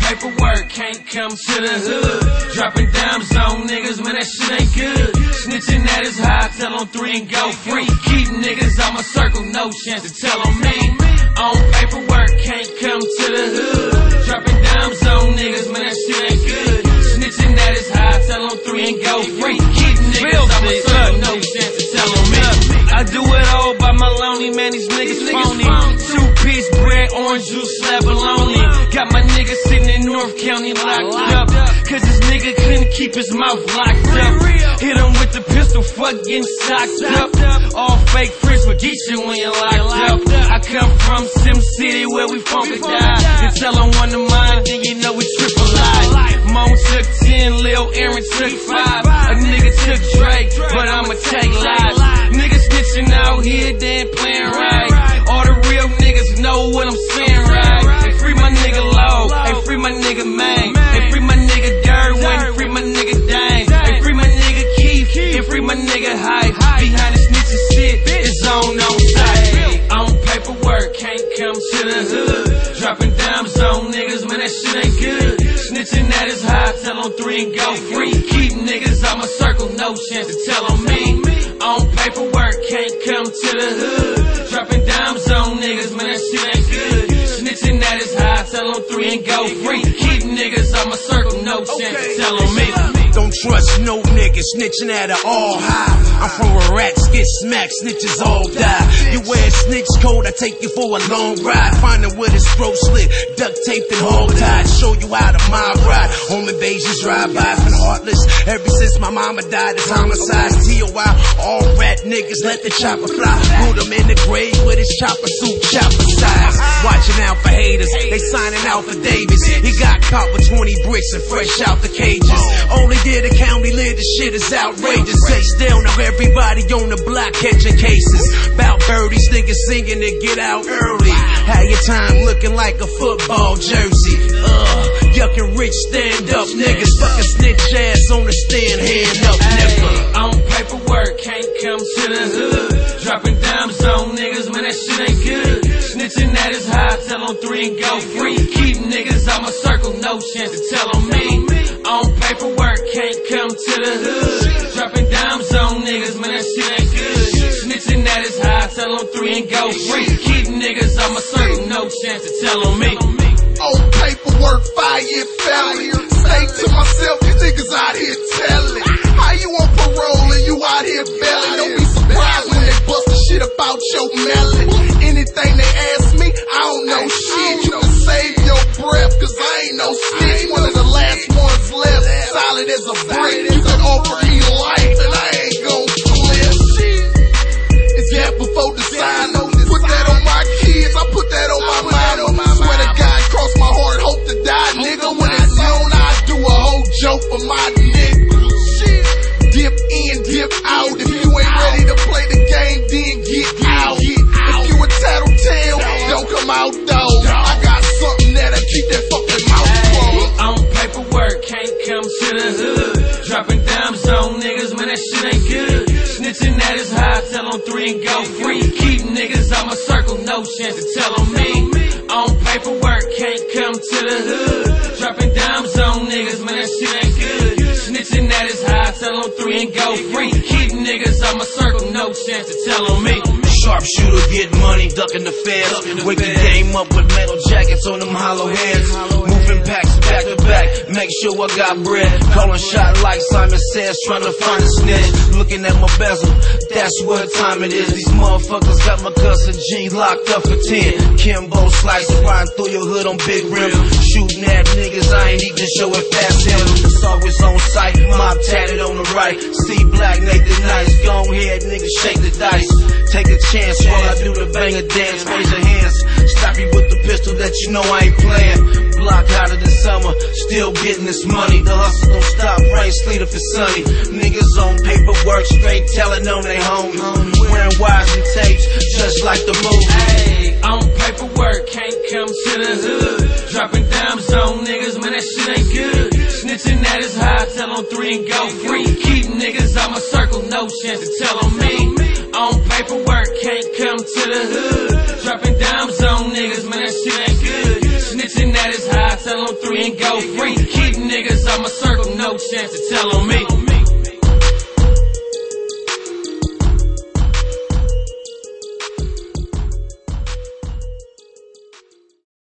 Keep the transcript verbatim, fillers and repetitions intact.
paperwork, can't come to the hood. Dropping dimes on niggas, man, that shit ain't good. Snitching at his high, tell on three and go free. Keep niggas on my circle, no chance to tell on me. On paperwork, can't come to the hood. Dropping dimes on niggas, man, that shit ain't good. Snitching at his high, tell on three and go free. Keep niggas on my circle, no chance to tell on me. I do it all by my lonely, man, these niggas phony. Two-piece bread, orange juice, slab bologna. Got my nigga sitting in North County locked up, cause this nigga couldn't keep his mouth locked up. Hit him with the pistol, fuck getting socked up. All fake friends will get you when you're locked up. I come from Sim City where we funk or die. You tell him one of mine, then you know we triple live. Moan took ten, Lil Aaron took five. A nigga took Drake, but I'ma take lives. Niggas snitching out here, they ain't playing right. All the real niggas know what I'm saying, right? Hey, free my nigga Low, hey, free my nigga Mang, hey, free my nigga Derwin, free my nigga Dang, hey, free my nigga Keith, hey, free my nigga Hype. Behind the snitching shit, it's on on site. On paperwork, can't come to the hood. Dropping dimes on niggas, man, that shit ain't good. Snitching at his high, tell on three and go free. Keep niggas on my circle, no chance to tell on me. On paperwork, can't come to the hood. Dropping dimes on niggas, man, that shit ain't good. Snitching at his high, tell on three and go free. Keep niggas on my circle, no chance to tell on me. Don't trust no niggas, snitching at an all high. I'm from where rats get smacked, snitches all die. You wear a snitch coat, I take you for a long ride. Finding where his throat slit, duct taped and hog tied. Show you how to mob ride. Home invasions, drive-bys, been heartless. Ever since my mama died, it's homicides. T O I, all rat niggas, let the chopper fly. Put him in the grave with his chopper suit, chopper size. Watching out for haters, they signing out for Davis. He got caught with twenty bricks and fresh out the cages. Only did the county live, the shit is outrageous. They still know everybody on the block catching cases. Bout birdies, niggas singing to get out early. How your time looking like a football jersey. Uh, yuckin' rich, stand up niggas. Fucking snitch ass on the stand, hand up, nigga. On paperwork, can't come to the hood. Dropping dimes on niggas, man, that shit ain't good. Snitching at his high, tell on three and go free. Keep niggas on my circle, no chance to tell on me. On paperwork, can't come to the hood. Dropping dimes on niggas, man, that shit ain't good. Snitching at his high, tell on three and go free. Keep niggas on my circle, no chance to tell on me. On paperwork, five-year felony. Say to myself, you niggas out here telling. How you on parole and you out here belling? Don't be surprised when they bust the shit about your melon. Anything they ask me, I don't know shit. You can save your breath, cause I ain't no snitch. One of the last ones left, solid as a brick. You can offer me life and I ain't gon' flip shit. It's that before the sign. Put that on my kids, I put that on my mama. Swear to God, cross my heart, hope to die, nigga. When it's on, I do a whole joke for my nigga. Dip in, dip out. If you ain't ready to play the game, then get out. If you a tattletale, don't come out though. I got something that'll keep that fucking mouth closed. On paperwork, can't come to the hood. Dropping dimes on niggas, man, that shit ain't good. Snitching at his high, tell on three and go free. Keep niggas on my circle, no chance to tell on me. On paperwork, can't come to the hood. Dropping dimes on niggas, man, that shit ain't good. Snitching at his high, tell on three and go free. Keep niggas on my circle, no chance to tell on me. Sharpshooter, get money, ducking the feds. Wake the game up with metal jackets on them hollow heads. Moving packs back to back, make sure I got bread. Calling shot like Simon Says, trying to find a snitch. Looking at my bezel, that's what time it is. These motherfuckers got my cousin G locked up for ten. Kimbo slice, riding through your hood on big rims. Shooting at niggas, I ain't even show it fast him. It's always on sight, mob tatted on the right. See black, Nathan Nice, go ahead, niggas shake the dice. Take a chance while I do the banger dance. Raise your hands, stop you with the pistol that you know I ain't playing. Block hotter than summer, still getting this money. The hustle don't stop, rain, sleet if it's sunny. Niggas on paperwork, straight telling on they homie. Wearing wires and tapes, just like the movie. Hey, on paperwork, can't come to the hood. Dropping dimes on niggas, man, that shit ain't good. Snitching at his high, tell on three and go free. Keep niggas on my circle, no chance to tell on me. On paperwork, can't come to the hood. Dropping dimes on niggas, man, that shit ain't good. Snitching at his high, tell on on three and go free. Keep niggas out my circle, no chance to tell on me.